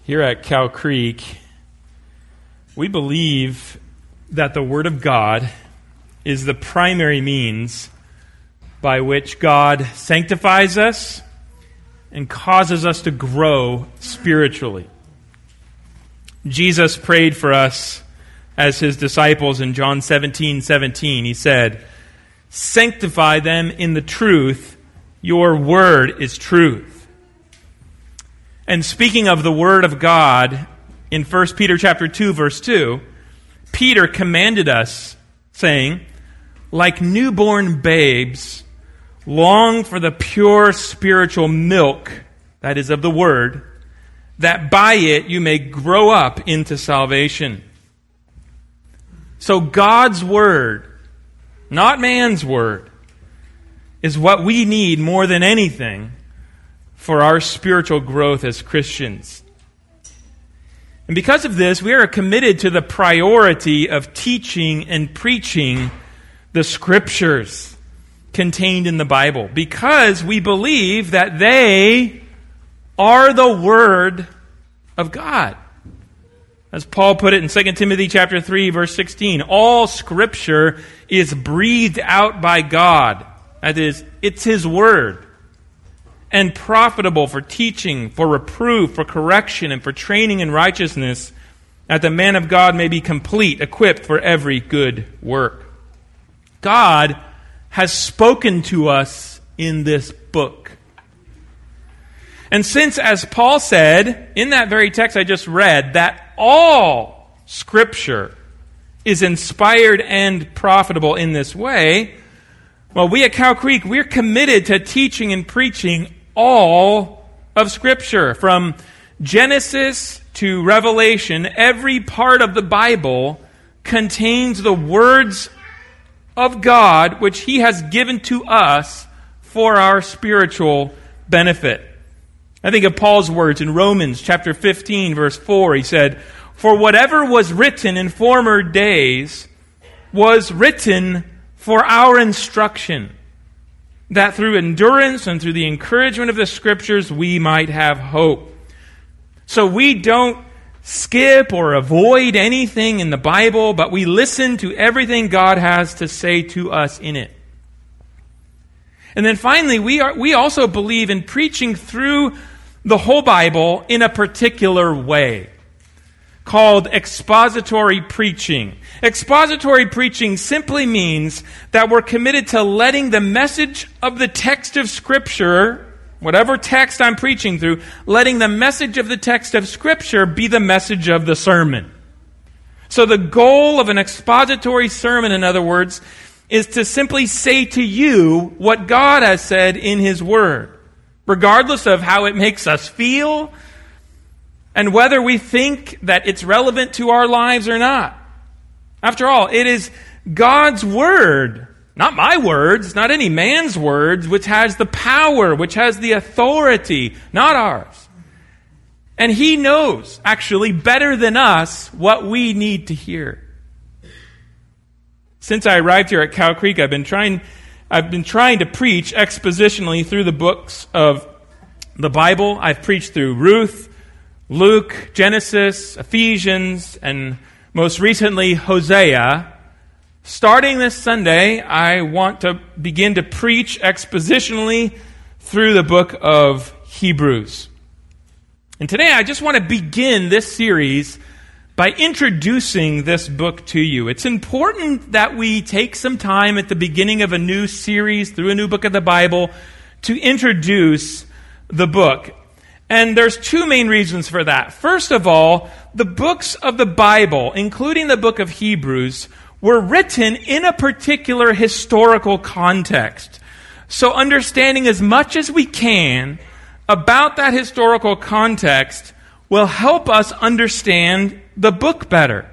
Here at Cow Creek, we believe that the Word of God is the primary means by which God sanctifies us and causes us to grow spiritually. Jesus prayed for us as His disciples in John 17:17. He said, "Sanctify them in the truth. Your word is truth." And speaking of the Word of God, in 1 Peter chapter 2, verse 2, Peter commanded us, saying, "Like newborn babes, long for the pure spiritual milk, that is of the Word, that by it you may grow up into salvation." So God's Word, not man's Word, is what we need more than anything for our spiritual growth as Christians. And because of this, we are committed to the priority of teaching and preaching the Scriptures contained in the Bible, because we believe that they are the Word of God. As Paul put it in 2 Timothy chapter 3, verse 16, all Scripture is breathed out by God. That is, it's His Word. And profitable for teaching, for reproof, for correction, and for training in righteousness, that the man of God may be complete, equipped for every good work. God has spoken to us in this book. And since, as Paul said, in that very text I just read, that all Scripture is inspired and profitable in this way, well, we at Cow Creek, we're committed to teaching and preaching all of Scripture. From Genesis to Revelation, every part of the Bible contains the words of God which He has given to us for our spiritual benefit. I think of Paul's words in Romans chapter 15, verse 4. He said, "For whatever was written in former days was written for our instruction, that through endurance and through the encouragement of the Scriptures we might have hope." So we don't skip or avoid anything in the Bible, but we listen to everything God has to say to us in it. And then finally, we also believe in preaching through the whole Bible in a particular way, called expository preaching. Expository preaching simply means that we're committed to letting the message of the text of Scripture, whatever text I'm preaching through, letting the message of the text of Scripture be the message of the sermon. So the goal of an expository sermon, in other words, is to simply say to you what God has said in His Word, regardless of how it makes us feel, and whether we think that it's relevant to our lives or not. After all, it is God's Word, not my words, not any man's words, which has the power, which has the authority, not ours. And He knows, actually, better than us what we need to hear. Since I arrived here at Cow Creek, I've been trying to preach expositionally through the books of the Bible. I've preached through Ruth, Luke, Genesis, Ephesians, and most recently Hosea. Starting this Sunday, I want to begin to preach expositionally through the book of Hebrews. And today I just want to begin this series by introducing this book to you. It's important that we take some time at the beginning of a new series through a new book of the Bible to introduce the book. And there's two main reasons for that. First of all, the books of the Bible, including the book of Hebrews, were written in a particular historical context. So understanding as much as we can about that historical context will help us understand the book better.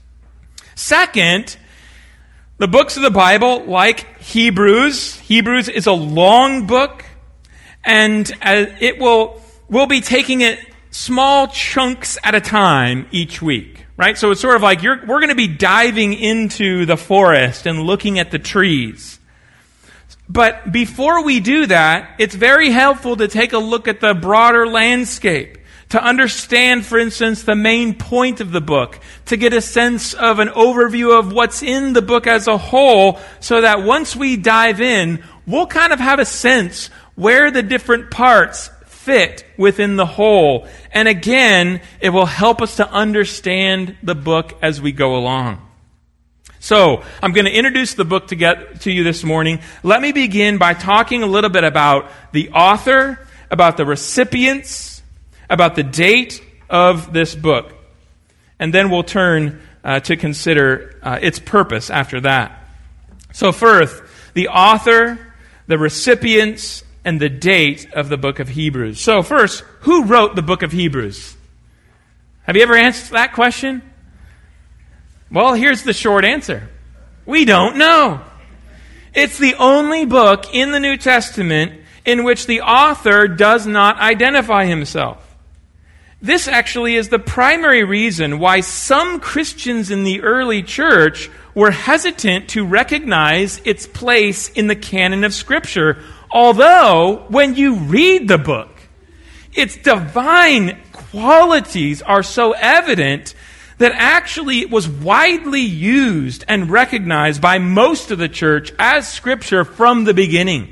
Second, the books of the Bible, like Hebrews is a long book, and we'll be taking it small chunks at a time each week, right? So it's sort of like we're going to be diving into the forest and looking at the trees. But before we do that, it's very helpful to take a look at the broader landscape, to understand, for instance, the main point of the book, to get a sense of an overview of what's in the book as a whole, so that once we dive in, we'll kind of have a sense where the different parts fit within the whole. And again, it will help us to understand the book as we go along. So, I'm going to introduce the book to you this morning. Let me begin by talking a little bit about the author, about the recipients, about the date of this book. And then we'll turn to consider its purpose after that. So first, the author, the recipients, and the date of the book of Hebrews. So first, who wrote the book of Hebrews? Have you ever answered that question? Well, here's the short answer. We don't know. It's the only book in the New Testament in which the author does not identify himself. This actually is the primary reason why some Christians in the early church were hesitant to recognize its place in the canon of Scripture, although when you read the book, its divine qualities are so evident that actually it was widely used and recognized by most of the church as Scripture from the beginning.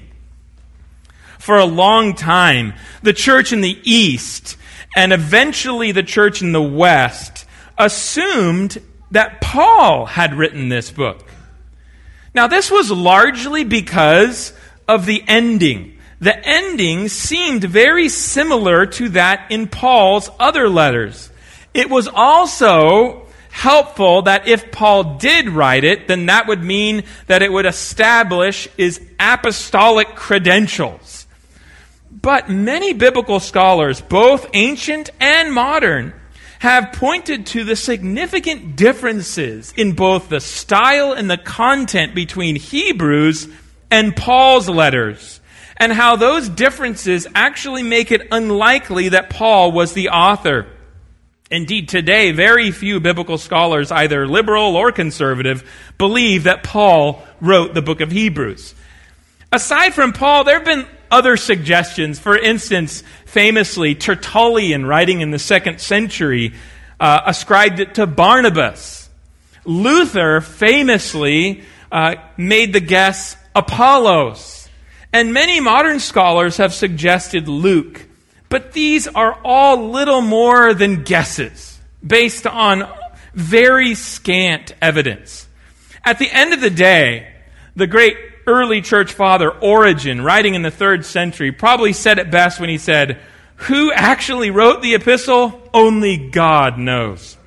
For a long time, the church in the East and eventually the church in the West assumed that Paul had written this book. Now, this was largely because of the ending. The ending seemed very similar to that in Paul's other letters. It was also helpful that if Paul did write it, then that would mean that it would establish his apostolic credentials. But many biblical scholars, both ancient and modern, have pointed to the significant differences in both the style and the content between Hebrews and Paul's letters, and how those differences actually make it unlikely that Paul was the author. Indeed, today, very few biblical scholars, either liberal or conservative, believe that Paul wrote the book of Hebrews. Aside from Paul, there have been other suggestions. For instance, famously, Tertullian, writing in the 2nd century, ascribed it to Barnabas. Luther famously made the guess Apollos. And many modern scholars have suggested Luke. But these are all little more than guesses, based on very scant evidence. At the end of the day, the great early church father Origen, writing in the 3rd century, probably said it best when he said, "Who actually wrote the epistle? Only God knows."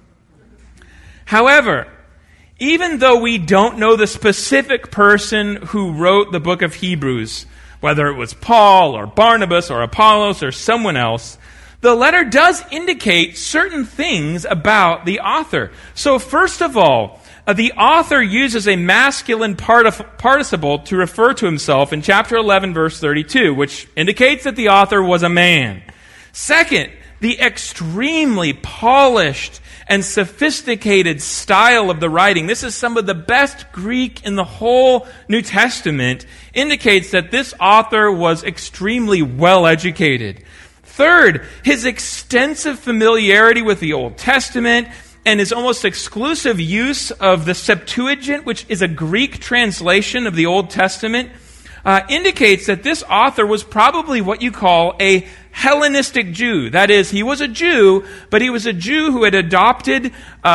However, even though we don't know the specific person who wrote the book of Hebrews, whether it was Paul or Barnabas or Apollos or someone else, the letter does indicate certain things about the author. So first of all, the author uses a masculine participle to refer to himself in chapter 11, verse 32, which indicates that the author was a man. Second, the extremely polished and sophisticated style of the writing, this is some of the best Greek in the whole New Testament, indicates that this author was extremely well educated. Third, his extensive familiarity with the Old Testament and his almost exclusive use of the Septuagint, which is a Greek translation of the Old Testament, indicates that this author was probably what you call a Hellenistic Jew. That is, he was a Jew, but he was a Jew who had adopted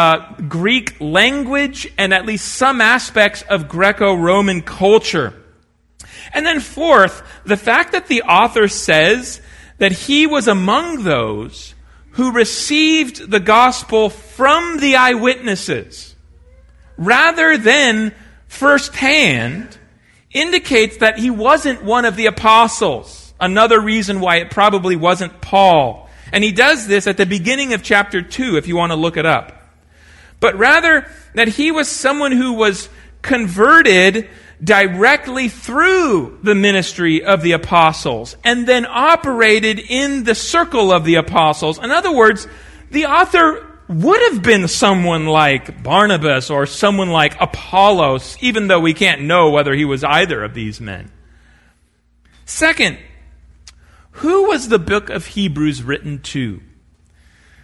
Greek language and at least some aspects of Greco-Roman culture. And then fourth, the fact that the author says that he was among those who received the gospel from the eyewitnesses rather than firsthand indicates that he wasn't one of the apostles. Another reason why it probably wasn't Paul. And he does this at the beginning of chapter 2, if you want to look it up. But rather that he was someone who was converted directly through the ministry of the apostles and then operated in the circle of the apostles. In other words, the author would have been someone like Barnabas or someone like Apollos, even though we can't know whether he was either of these men. Second, who was the book of Hebrews written to?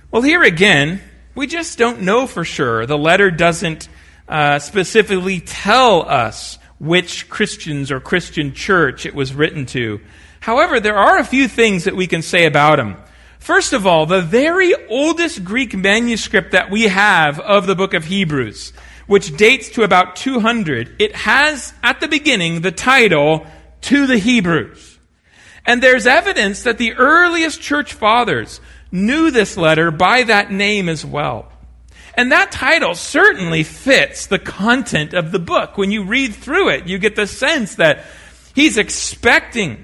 Well, here again, we just don't know for sure. The letter doesn't specifically tell us which Christians or Christian church it was written to. However, there are a few things that we can say about them. First of all, the very oldest Greek manuscript that we have of the book of Hebrews, which dates to about 200, it has at the beginning the title, To the Hebrews. And there's evidence that the earliest church fathers knew this letter by that name as well. And that title certainly fits the content of the book. When you read through it, you get the sense that he's expecting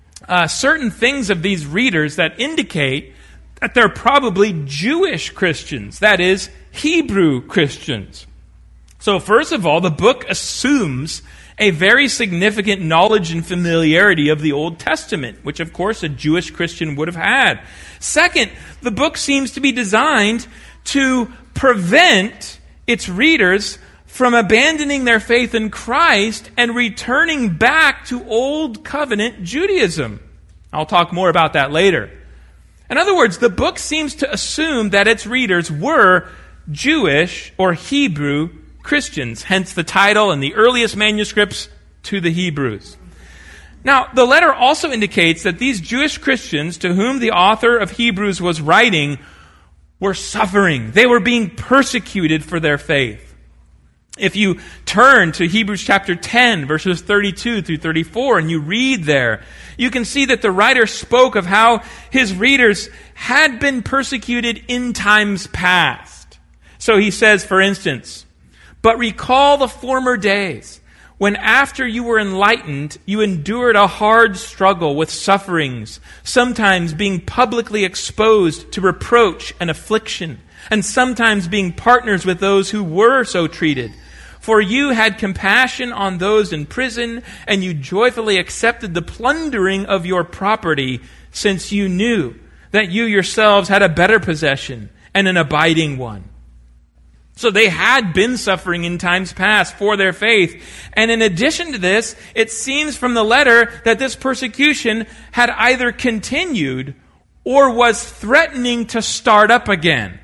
certain things of these readers that indicate that they're probably Jewish Christians, that is, Hebrew Christians. So first of all, the book assumes a very significant knowledge and familiarity of the Old Testament, which of course a Jewish Christian would have had. Second, the book seems to be designed to prevent its readers from abandoning their faith in Christ and returning back to Old Covenant Judaism. I'll talk more about that later. In other words, the book seems to assume that its readers were Jewish or Hebrew Christians, hence the title and the earliest manuscripts, To the Hebrews. Now, the letter also indicates that these Jewish Christians to whom the author of Hebrews was writing were suffering. They were being persecuted for their faith. If you turn to Hebrews chapter 10, verses 32 through 34, and you read there, you can see that the writer spoke of how his readers had been persecuted in times past. So he says, for instance, "But recall the former days, when after you were enlightened, you endured a hard struggle with sufferings, sometimes being publicly exposed to reproach and affliction, and sometimes being partners with those who were so treated. For you had compassion on those in prison, and you joyfully accepted the plundering of your property, since you knew that you yourselves had a better possession and an abiding one." So they had been suffering in times past for their faith. And in addition to this, it seems from the letter that this persecution had either continued or was threatening to start up again.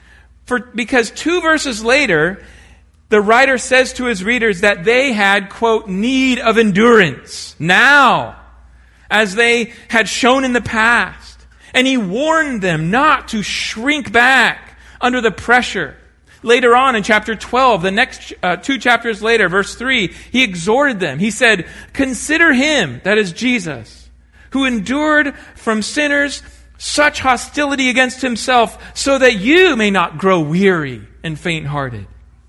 Because 2 verses later, the writer says to his readers that they had, quote, need of endurance now, as they had shown in the past. And he warned them not to shrink back under the pressure. Later on in chapter 12, the next 2 chapters later, verse 3, he exhorted them. He said, "Consider him," that is Jesus, "who endured from sinners such hostility against himself, so that you may not grow weary and faint-hearted."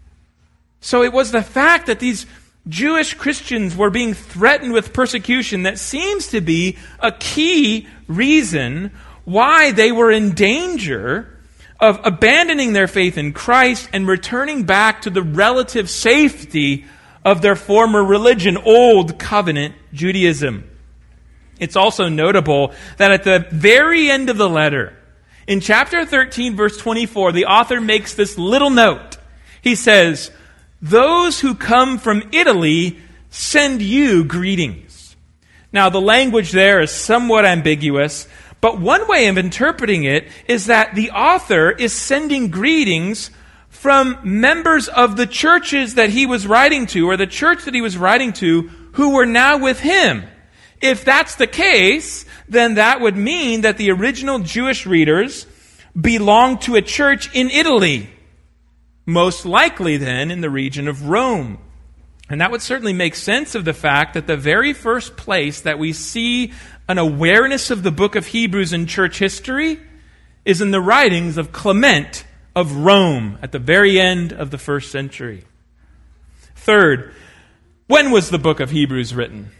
So it was the fact that these Jewish Christians were being threatened with persecution that seems to be a key reason why they were in danger of abandoning their faith in Christ and returning back to the relative safety of their former religion, Old Covenant Judaism. It's also notable that at the very end of the letter, in chapter 13, verse 24, the author makes this little note. He says, "Those who come from Italy send you greetings." Now, the language there is somewhat ambiguous, but one way of interpreting it is that the author is sending greetings from members of the churches that he was writing to, or the church that he was writing to, who were now with him. If that's the case, then that would mean that the original Jewish readers belonged to a church in Italy, most likely then in the region of Rome. And that would certainly make sense of the fact that the very first place that we see an awareness of the book of Hebrews in church history is in the writings of Clement of Rome at the very end of the first century. Third, when was the book of Hebrews written?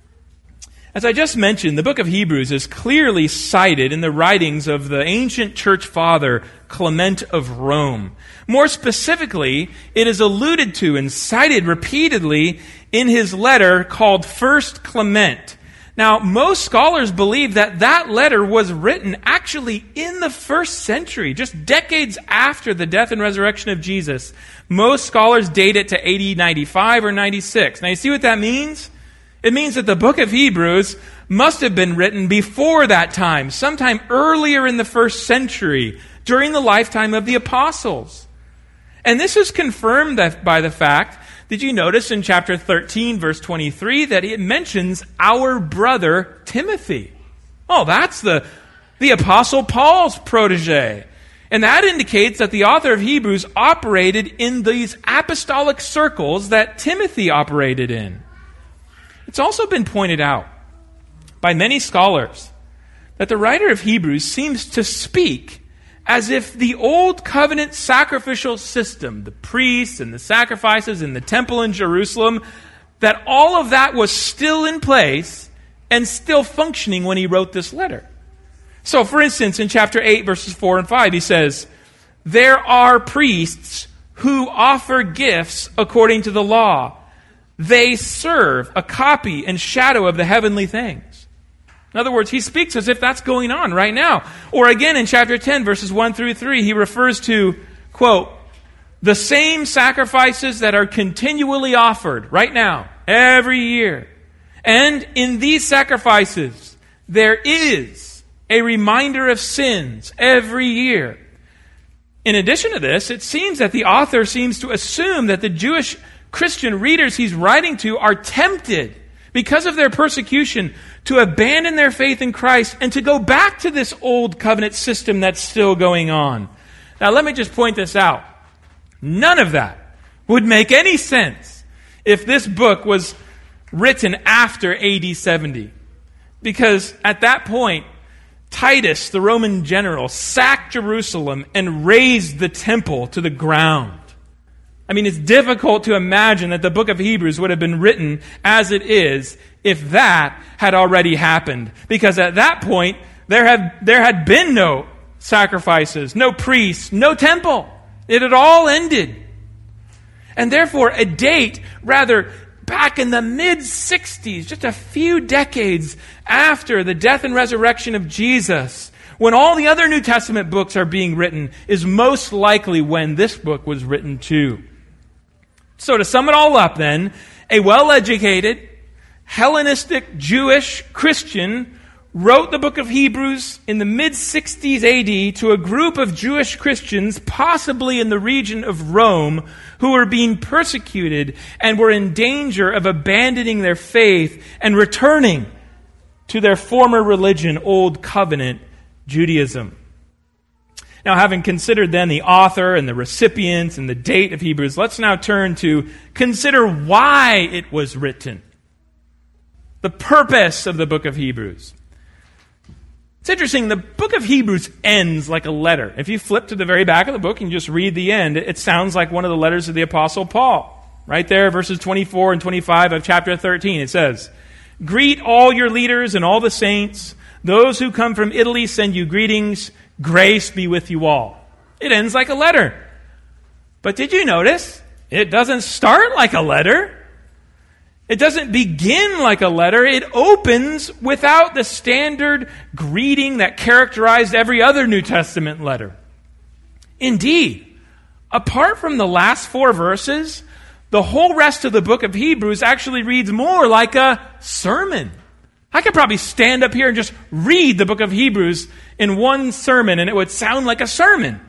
As I just mentioned, the book of Hebrews is clearly cited in the writings of the ancient church father Clement of Rome. More specifically, it is alluded to and cited repeatedly in his letter called First Clement. Now, most scholars believe that that letter was written actually in the first century, just decades after the death and resurrection of Jesus. Most scholars date it to AD 95 or 96. Now, you see what that means? It means that the book of Hebrews must have been written before that time, sometime earlier in the first century, during the lifetime of the apostles. And this is confirmed by the fact, did you notice in chapter 13, verse 23, that it mentions our brother Timothy? Oh, that's the Apostle Paul's protege. And that indicates that the author of Hebrews operated in these apostolic circles that Timothy operated in. It's also been pointed out by many scholars that the writer of Hebrews seems to speak as if the old covenant sacrificial system, the priests and the sacrifices in the temple in Jerusalem, that all of that was still in place and still functioning when he wrote this letter. So, for instance, in chapter 8, verses 4 and 5, he says, "There are priests who offer gifts according to the law. They serve a copy and shadow of the heavenly things." In other words, he speaks as if that's going on right now. Or again, in chapter 10, verses 1 through 3, he refers to, quote, "the same sacrifices that are continually offered right now, every year. And in these sacrifices, there is a reminder of sins every year." In addition to this, it seems that the author seems to assume that the Jewish Christian readers he's writing to are tempted, because of their persecution, to abandon their faith in Christ and to go back to this old covenant system that's still going on. Now, let me just point this out. None of that would make any sense if this book was written after AD 70. Because at that point, Titus, the Roman general, sacked Jerusalem and razed the temple to the ground. I mean, it's difficult to imagine that the book of Hebrews would have been written as it is if that had already happened. Because at that point, there had been no sacrifices, no priests, no temple. It had all ended. And therefore, a date, rather, back in the mid-60s, just a few decades after the death and resurrection of Jesus, when all the other New Testament books are being written, is most likely when this book was written too. So to sum it all up then, a well-educated, Hellenistic, Jewish Christian wrote the book of Hebrews in the mid-60s AD to a group of Jewish Christians, possibly in the region of Rome, who were being persecuted and were in danger of abandoning their faith and returning to their former religion, Old Covenant Judaism. Now, having considered then the author and the recipients and the date of Hebrews, let's now turn to consider why it was written. The purpose of the book of Hebrews. It's interesting, the book of Hebrews ends like a letter. If you flip to the very back of the book and just read the end, it sounds like one of the letters of the Apostle Paul. Right there, verses 24 and 25 of chapter 13, it says, "Greet all your leaders and all the saints. Those who come from Italy send you greetings. Grace be with you all." It ends like a letter. But did you notice? It doesn't start like a letter. It doesn't begin like a letter. It opens without the standard greeting that characterized every other New Testament letter. Indeed, apart from the last 4 verses, the whole rest of the book of Hebrews actually reads more like a sermon. I could probably stand up here and just read the book of Hebrews in one sermon, and it would sound like a sermon.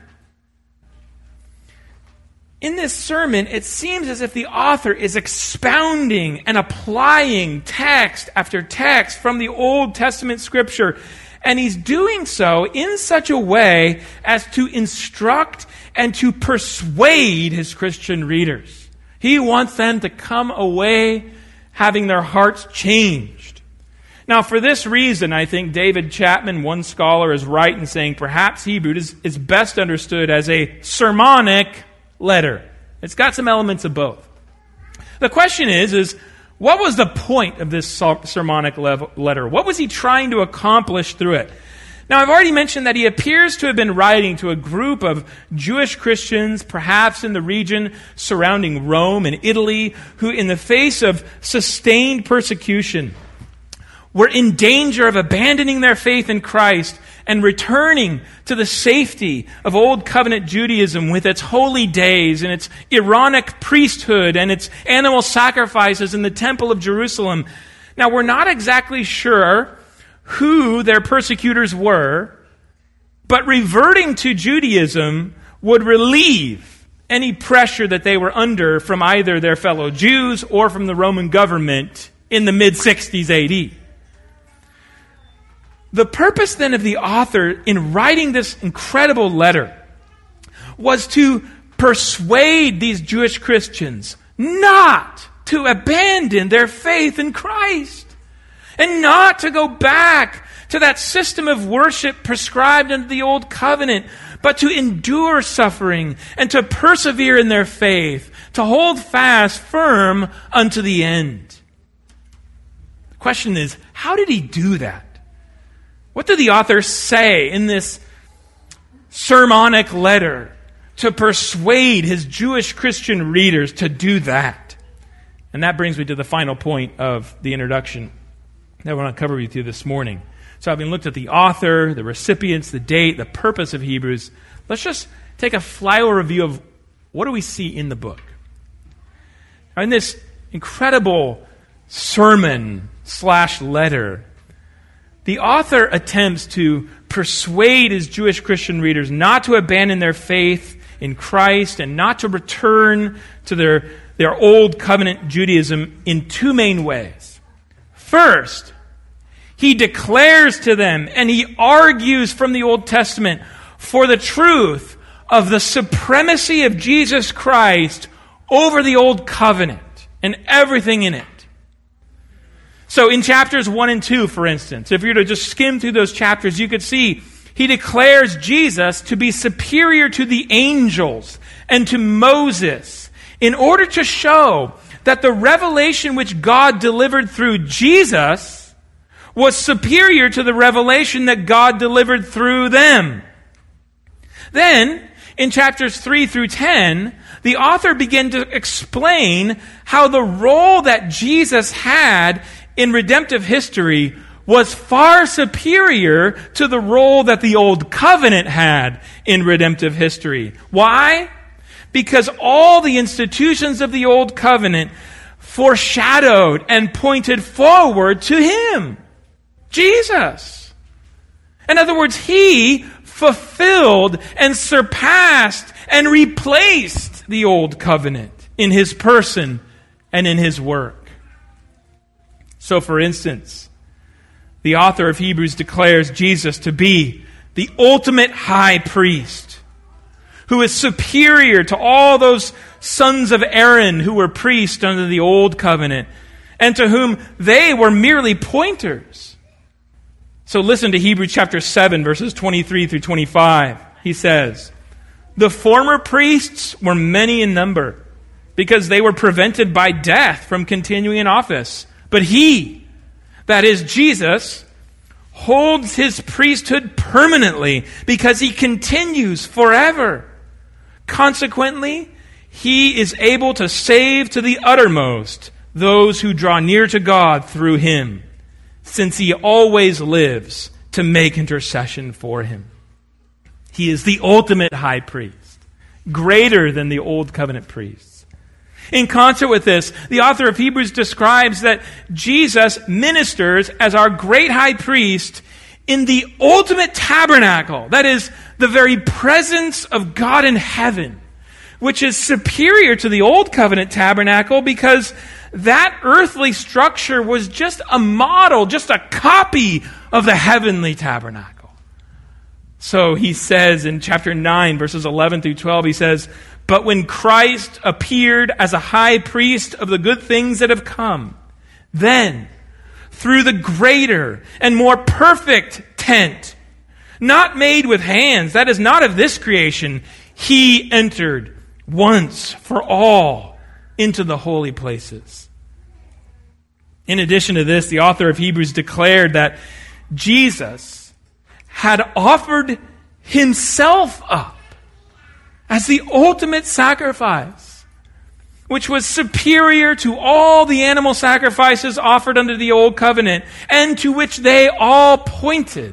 In this sermon, it seems as if the author is expounding and applying text after text from the Old Testament Scripture. And he's doing so in such a way as to instruct and to persuade his Christian readers. He wants them to come away having their hearts changed. Now, for this reason, I think David Chapman, one scholar, is right in saying perhaps Hebrews is best understood as a sermonic letter. It's got some elements of both. The question is what was the point of this sermonic letter? What was he trying to accomplish through it? Now, I've already mentioned that he appears to have been writing to a group of Jewish Christians, perhaps in the region surrounding Rome and Italy, who in the face of sustained persecution were in danger of abandoning their faith in Christ and returning to the safety of Old Covenant Judaism with its holy days and its Aaronic priesthood and its animal sacrifices in the Temple of Jerusalem. Now, we're not exactly sure who their persecutors were, but reverting to Judaism would relieve any pressure that they were under from either their fellow Jews or from the Roman government in the mid-60s AD. The purpose then of the author in writing this incredible letter was to persuade these Jewish Christians not to abandon their faith in Christ and not to go back to that system of worship prescribed under the Old Covenant, but to endure suffering and to persevere in their faith, to hold fast firm unto the end. The question is, how did he do that? What did the author say in this sermonic letter to persuade his Jewish Christian readers to do that? And that brings me to the final point of the introduction that I want to cover with you this morning. So having looked at the author, the recipients, the date, the purpose of Hebrews, let's just take a flyover review of what do we see in the book. Now, in this incredible sermon/letter, the author attempts to persuade his Jewish Christian readers not to abandon their faith in Christ and not to return to their old covenant Judaism in two main ways. First, he declares to them and he argues from the Old Testament for the truth of the supremacy of Jesus Christ over the Old Covenant and everything in it. So in chapters 1 and 2, for instance, if you were to just skim through those chapters, you could see he declares Jesus to be superior to the angels and to Moses in order to show that the revelation which God delivered through Jesus was superior to the revelation that God delivered through them. Then, in chapters 3 through 10, the author began to explain how the role that Jesus had in redemptive history was far superior to the role that the Old Covenant had in redemptive history. Why? Because all the institutions of the Old Covenant foreshadowed and pointed forward to Him, Jesus. In other words, He fulfilled and surpassed and replaced the Old Covenant in His person and in His work. So, for instance, the author of Hebrews declares Jesus to be the ultimate high priest, who is superior to all those sons of Aaron who were priests under the Old Covenant, and to whom they were merely pointers. So listen to Hebrews chapter 7, verses 23 through 25. He says, "The former priests were many in number, because they were prevented by death from continuing in office. But He, that is Jesus, holds His priesthood permanently, because He continues forever. Consequently, He is able to save to the uttermost those who draw near to God through Him, since He always lives to make intercession for him." He is the ultimate high priest, greater than the Old Covenant priests. In concert with this, the author of Hebrews describes that Jesus ministers as our great high priest in the ultimate tabernacle, that is, the very presence of God in heaven, which is superior to the Old Covenant tabernacle because that earthly structure was just a model, just a copy of the heavenly tabernacle. So he says in chapter 9, verses 11 through 12, he says, "But when Christ appeared as a high priest of the good things that have come, then, through the greater and more perfect tent, not made with hands, that is not of this creation, He entered once for all into the holy places." In addition to this, the author of Hebrews declared that Jesus had offered Himself up as the ultimate sacrifice, which was superior to all the animal sacrifices offered under the Old Covenant, and to which they all pointed,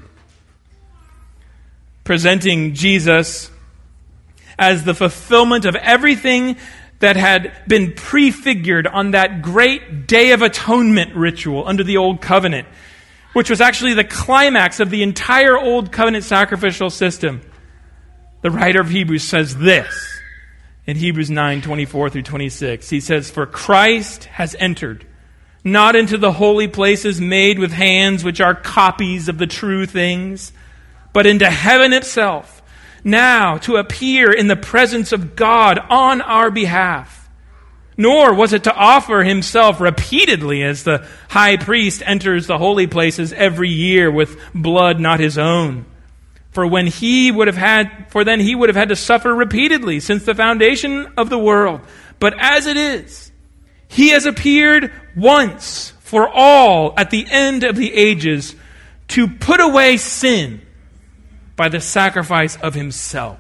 presenting Jesus as the fulfillment of everything that had been prefigured on that great Day of Atonement ritual under the Old Covenant, which was actually the climax of the entire Old Covenant sacrificial system. The writer of Hebrews says this in Hebrews 9:24 through 26. He says, "For Christ has entered, not into the holy places made with hands, which are copies of the true things, but into heaven itself, now to appear in the presence of God on our behalf. Nor was it to offer himself repeatedly as the high priest enters the holy places every year with blood not his own. For then he would have had to suffer repeatedly since the foundation of the world. But as it is, he has appeared once for all at the end of the ages to put away sin by the sacrifice of himself."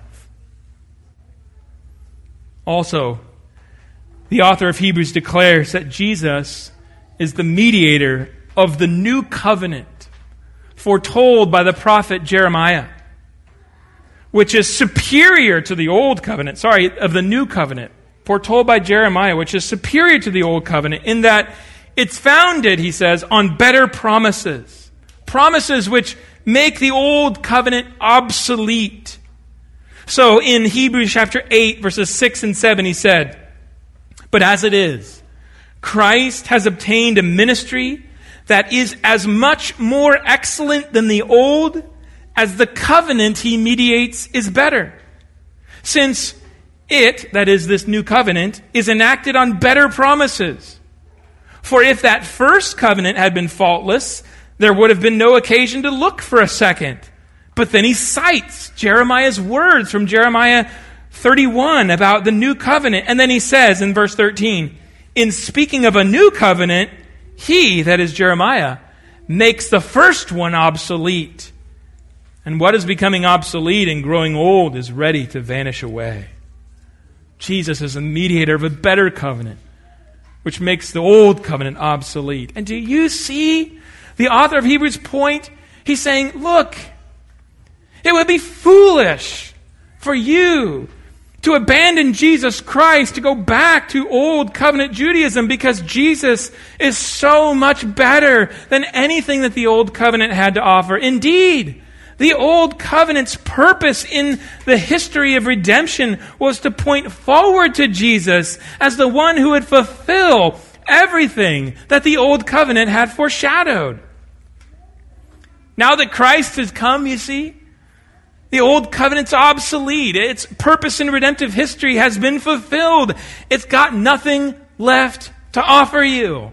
Also, the author of Hebrews declares that Jesus is the mediator of the new covenant foretold by the prophet Jeremiah, which is superior to the old covenant, of the new covenant, foretold by Jeremiah, which is superior to the old covenant in that it's founded, he says, on better promises. Promises which make the old covenant obsolete. So in Hebrews chapter 8, verses 6 and 7, he said, "But as it is, Christ has obtained a ministry that is as much more excellent than the old as the covenant he mediates is better. Since it," that is this new covenant, "is enacted on better promises. For if that first covenant had been faultless, there would have been no occasion to look for a second." But then he cites Jeremiah's words from Jeremiah 31 about the new covenant. And then he says in verse 13, "In speaking of a new covenant, he," that is Jeremiah, "makes the first one obsolete. And what is becoming obsolete and growing old is ready to vanish away." Jesus is the mediator of a better covenant, which makes the old covenant obsolete. And do you see the author of Hebrews' point? He's saying, look, it would be foolish for you to abandon Jesus Christ, to go back to old covenant Judaism, because Jesus is so much better than anything that the old covenant had to offer. Indeed, the old covenant's purpose in the history of redemption was to point forward to Jesus as the one who would fulfill everything that the old covenant had foreshadowed. Now that Christ has come, you see, the old covenant's obsolete. Its purpose in redemptive history has been fulfilled. It's got nothing left to offer you.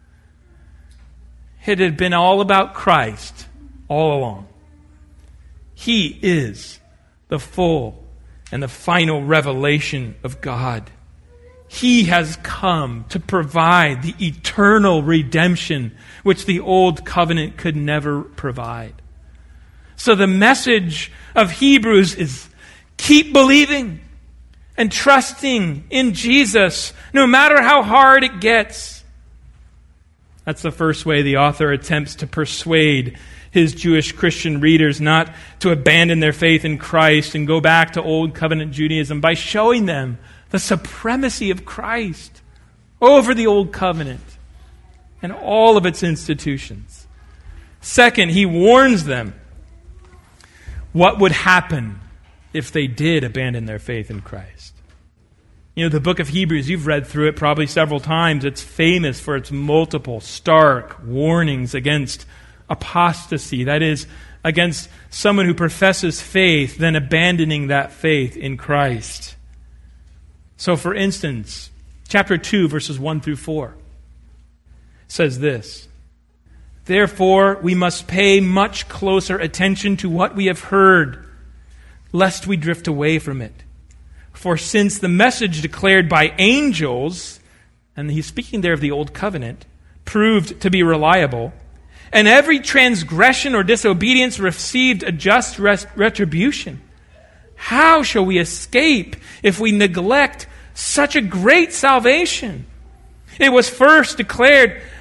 It had been all about Christ all along. He is the full and the final revelation of God. He has come to provide the eternal redemption which the old covenant could never provide. So the message of Hebrews is keep believing and trusting in Jesus no matter how hard it gets. That's the first way the author attempts to persuade his Jewish Christian readers not to abandon their faith in Christ and go back to Old Covenant Judaism, by showing them the supremacy of Christ over the Old Covenant and all of its institutions. Second, he warns them what would happen if they did abandon their faith in Christ. You know, the book of Hebrews, you've read through it probably several times. It's famous for its multiple, stark warnings against apostasy. That is, against someone who professes faith, then abandoning that faith in Christ. So, for instance, chapter 2, verses 1 through 4 says this: "Therefore, we must pay much closer attention to what we have heard, lest we drift away from it. For since the message declared by angels," and he's speaking there of the Old Covenant, "proved to be reliable, and every transgression or disobedience received a just retribution, how shall we escape if we neglect such a great salvation? It was first declared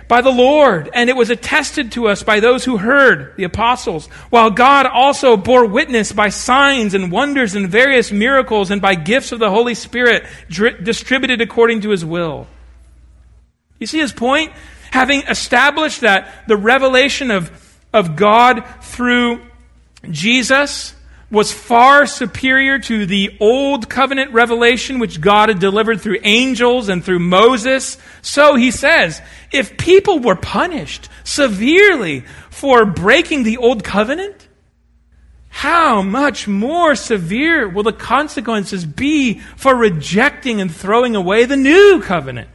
by the Lord, and it was attested to us by those who heard, the apostles, while God also bore witness by signs and wonders and various miracles and by gifts of the Holy Spirit distributed according to his will. You see his point? Having established that the revelation of God through Jesus was far superior to the old covenant revelation which God had delivered through angels and through Moses. So he says, if people were punished severely for breaking the old covenant, how much more severe will the consequences be for rejecting and throwing away the new covenant?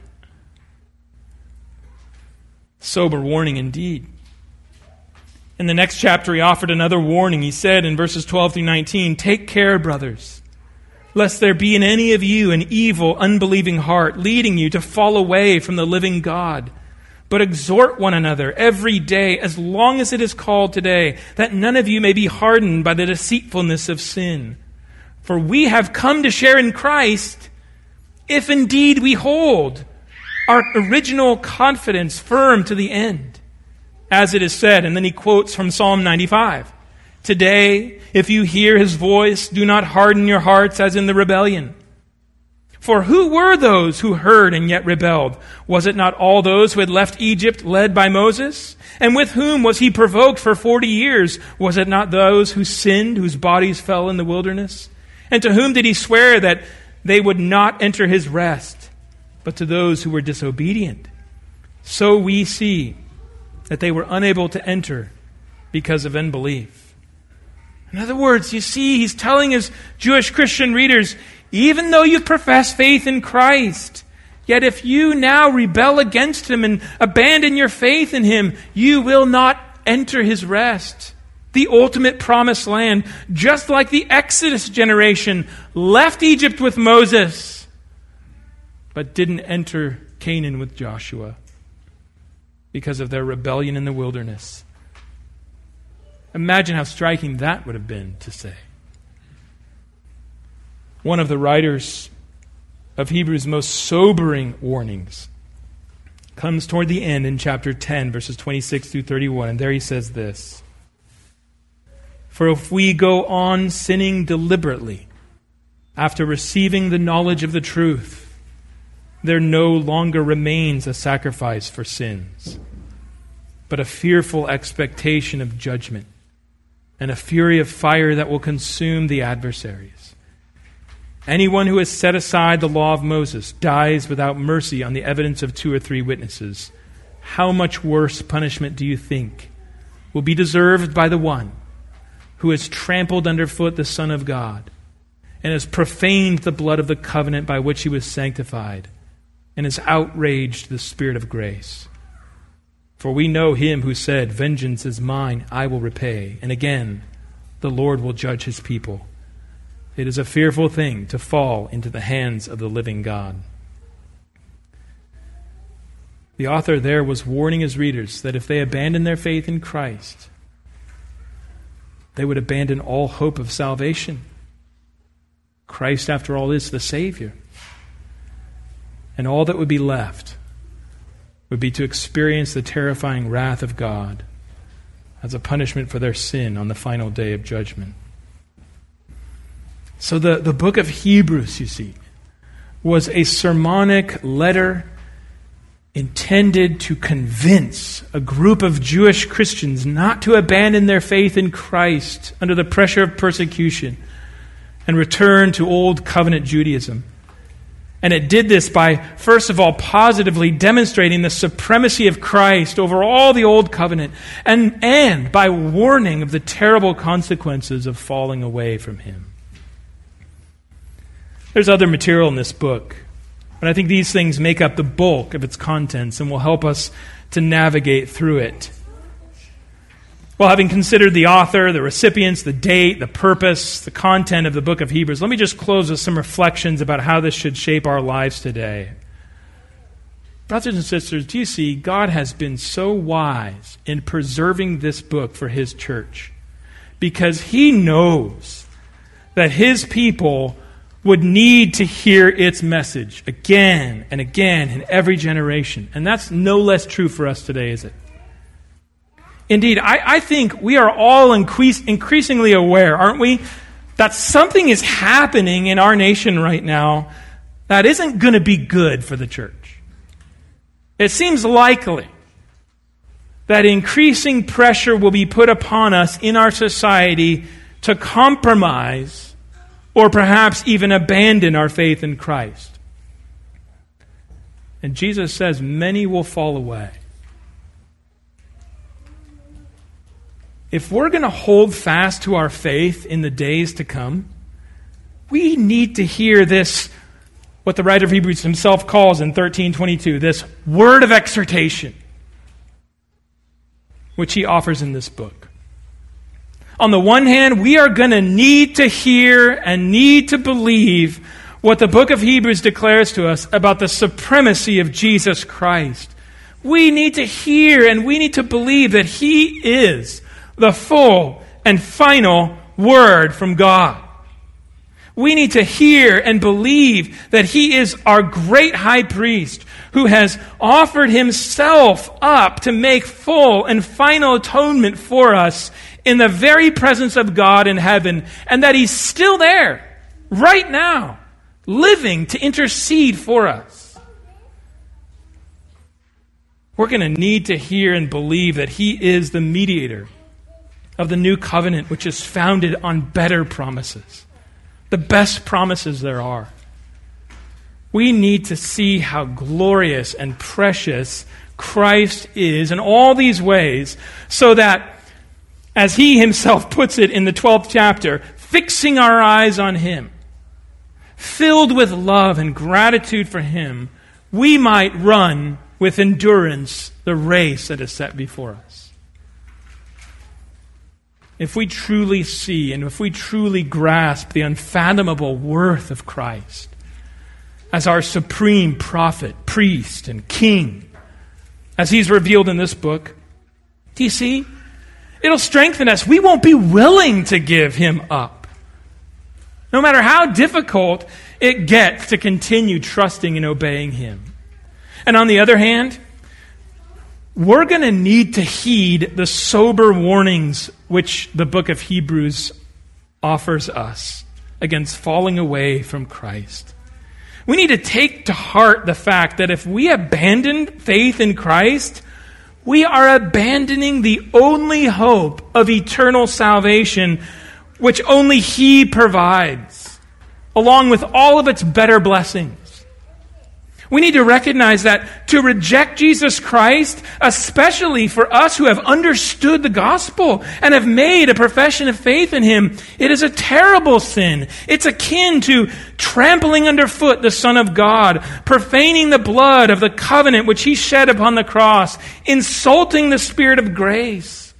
Sober warning indeed. In the next chapter, he offered another warning. He said in verses 12 through 19, "Take care, brothers, lest there be in any of you an evil, unbelieving heart, leading you to fall away from the living God. But exhort one another every day, as long as it is called today, that none of you may be hardened by the deceitfulness of sin. For we have come to share in Christ, if indeed we hold our original confidence firm to the end. As it is said," and then he quotes from Psalm 95, "Today, if you hear his voice, do not harden your hearts as in the rebellion. For who were those who heard and yet rebelled? Was it not all those who had left Egypt led by Moses? And with whom was he provoked for 40 years? Was it not those who sinned, whose bodies fell in the wilderness? And to whom did he swear that they would not enter his rest, but to those who were disobedient? So we see that they were unable to enter because of unbelief." In other words, you see, he's telling his Jewish Christian readers, even though you profess faith in Christ, yet if you now rebel against him and abandon your faith in him, you will not enter his rest, the ultimate promised land, just like the Exodus generation left Egypt with Moses, but didn't enter Canaan with Joshua, because of their rebellion in the wilderness. Imagine how striking that would have been to say. One of the writers of Hebrews' most sobering warnings comes toward the end in chapter 10, verses 26 through 31, and there he says this: "For if we go on sinning deliberately after receiving the knowledge of the truth, there no longer remains a sacrifice for sins, but a fearful expectation of judgment and a fury of fire that will consume the adversaries. Anyone who has set aside the law of Moses dies without mercy on the evidence of 2 or 3 witnesses. How much worse punishment do you think will be deserved by the one who has trampled underfoot the Son of God and has profaned the blood of the covenant by which he was sanctified, and has outraged the Spirit of grace? For we know him who said, 'Vengeance is mine, I will repay.' And again, the Lord will judge his people. It is a fearful thing to fall into the hands of the living God." The author there was warning his readers that if they abandoned their faith in Christ, they would abandon all hope of salvation. Christ, after all, is the Savior. And all that would be left would be to experience the terrifying wrath of God as a punishment for their sin on the final day of judgment. So the book of Hebrews, you see, was a sermonic letter intended to convince a group of Jewish Christians not to abandon their faith in Christ under the pressure of persecution and return to old covenant Judaism. And it did this by, first of all, positively demonstrating the supremacy of Christ over all the old covenant, and by warning of the terrible consequences of falling away from him. There's other material in this book, but I think these things make up the bulk of its contents and will help us to navigate through it. Well, having considered the author, the recipients, the date, the purpose, the content of the book of Hebrews, let me just close with some reflections about how this should shape our lives today. Brothers and sisters, do you see, God has been so wise in preserving this book for his church, because he knows that his people would need to hear its message again and again in every generation. And that's no less true for us today, is it? Indeed, I think we are all increasingly aware, aren't we, that something is happening in our nation right now that isn't going to be good for the church. It seems likely that increasing pressure will be put upon us in our society to compromise or perhaps even abandon our faith in Christ. And Jesus says many will fall away. If we're going to hold fast to our faith in the days to come, we need to hear this, what the writer of Hebrews himself calls in 13:22, this word of exhortation, which he offers in this book. On the one hand, we are going to need to hear and need to believe what the book of Hebrews declares to us about the supremacy of Jesus Christ. We need to hear and we need to believe that he is the full and final word from God. We need to hear and believe that he is our great high priest who has offered himself up to make full and final atonement for us in the very presence of God in heaven, and that he's still there right now, living to intercede for us. We're going to need to hear and believe that he is the mediator of the new covenant, which is founded on better promises, the best promises there are. We need to see how glorious and precious Christ is in all these ways, so that, as he himself puts it in the 12th chapter, fixing our eyes on him, filled with love and gratitude for him, we might run with endurance the race that is set before us. If we truly see and if we truly grasp the unfathomable worth of Christ as our supreme prophet, priest, and king, as he's revealed in this book, do you see? It'll strengthen us. We won't be willing to give him up, no matter how difficult it gets to continue trusting and obeying him. And on the other hand, we're going to need to heed the sober warnings which the book of Hebrews offers us against falling away from Christ. We need to take to heart the fact that if we abandon faith in Christ, we are abandoning the only hope of eternal salvation which only he provides, along with all of its better blessings. We need to recognize that to reject Jesus Christ, especially for us who have understood the gospel and have made a profession of faith in him, it is a terrible sin. It's akin to trampling underfoot the Son of God, profaning the blood of the covenant which he shed upon the cross, insulting the Spirit of grace.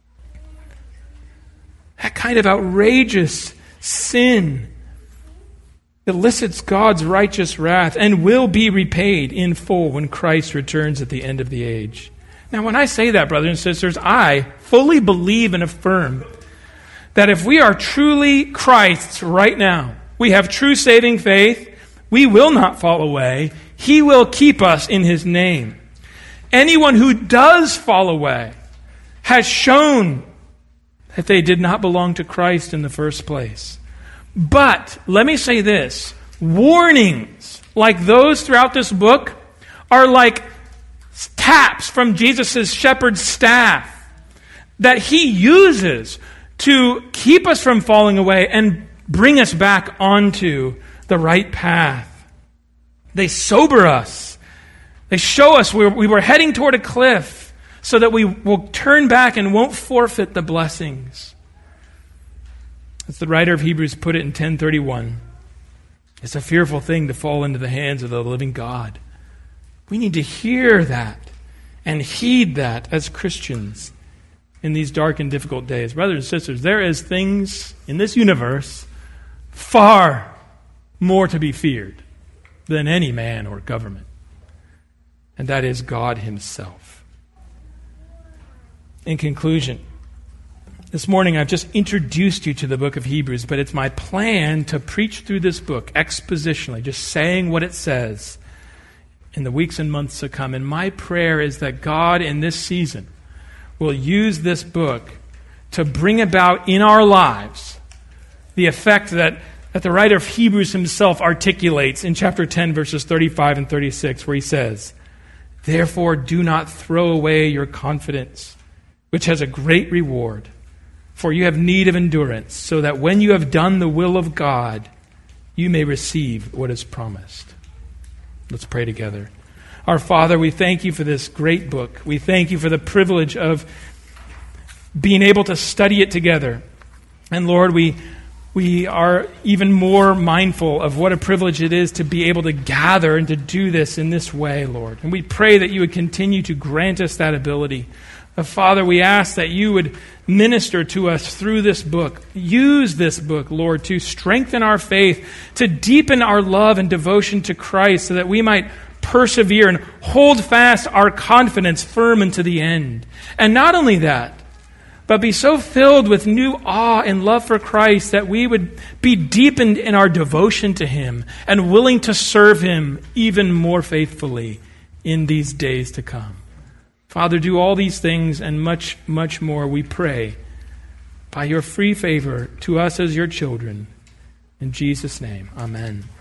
That kind of outrageous sin elicits God's righteous wrath and will be repaid in full when Christ returns at the end of the age. Now, when I say that, brothers and sisters, I fully believe and affirm that if we are truly Christ's right now, we have true saving faith, we will not fall away. He will keep us in his name. Anyone who does fall away has shown that they did not belong to Christ in the first place. But, let me say this, warnings like those throughout this book are like taps from Jesus' shepherd's staff that he uses to keep us from falling away and bring us back onto the right path. They sober us. They show us we were heading toward a cliff so that we will turn back and won't forfeit the blessings. As the writer of Hebrews put it in 10:31, it's a fearful thing to fall into the hands of the living God. We need to hear that and heed that as Christians in these dark and difficult days. Brothers and sisters, there is things in this universe far more to be feared than any man or government, and that is God himself. In conclusion, This morning I've just introduced you to the book of Hebrews, but it's my plan to preach through this book expositionally, just saying what it says in the weeks and months to come. And my prayer is that God in this season will use this book to bring about in our lives the effect that the writer of Hebrews himself articulates in chapter 10, verses 35 and 36, where he says, "Therefore do not throw away your confidence, which has a great reward. For you have need of endurance, so that when you have done the will of God, you may receive what is promised." Let's pray together. Our Father, we thank you for this great book. We thank you for the privilege of being able to study it together. And Lord, we are even more mindful of what a privilege it is to be able to gather and to do this in this way, Lord. And we pray that you would continue to grant us that ability. Father, we ask that you would minister to us through this book. Use this book, Lord, to strengthen our faith, to deepen our love and devotion to Christ, so that we might persevere and hold fast our confidence firm unto the end. And not only that, but be so filled with new awe and love for Christ that we would be deepened in our devotion to Him and willing to serve Him even more faithfully in these days to come. Father, do all these things and much, much more, we pray, by your free favor to us as your children. In Jesus' name, amen.